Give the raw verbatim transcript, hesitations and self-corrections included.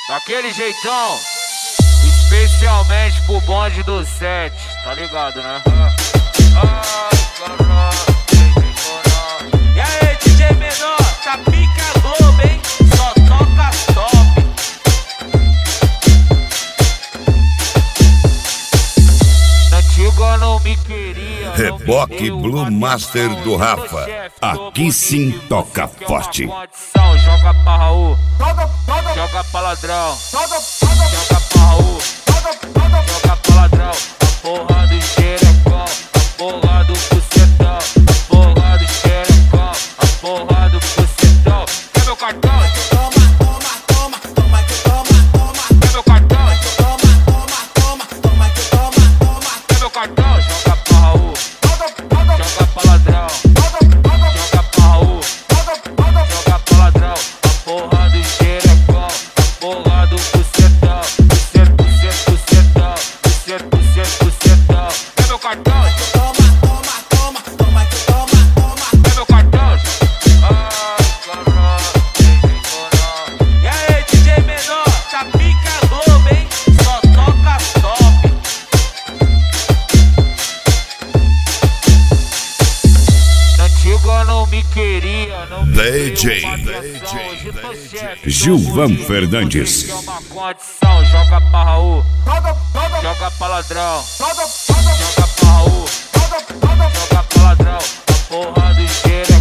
Daquele jeitão, especialmente pro bonde do sete, tá ligado, né? Ai, caralho. E aí, D J Menor, tá pica Globo, hein? Só toca top. Na antiga não me queria. Reboque Blue Master do Rafa. Aqui sim toca forte. Joga pra Raul, joga pra ladrão, joga pra Raul, joga pra ladrão. A porra do xerecão, a porra do bucetão, a porra do xerecão, a porra do bucetão. Quer meu cartão? Toma, toma, toma, toma que toma, toma. Quer meu cartão? Toma, toma, toma, toma que toma, toma. Quer meu cartão? Joga pra Raul, joga pra ladrão, joga pra Raul, joga pra ladrão. A porra do xerecão, a porra do bucetão, bucet, bucet, bucetão, bucet, bucet, bucetão. Quer meu cartão? Toma, toma, toma, toma que toma, toma. Quer meu cartão? Ai, caralho, e aí, D J Menor, tá pica Globo, hein? Só toca top. Na antiga não me queria, não me D J Gilvan Fernandes. uma condição, joga pra Raul, joga pra ladrão, joga pra Raul, joga pra ladrão. A porra do cheiro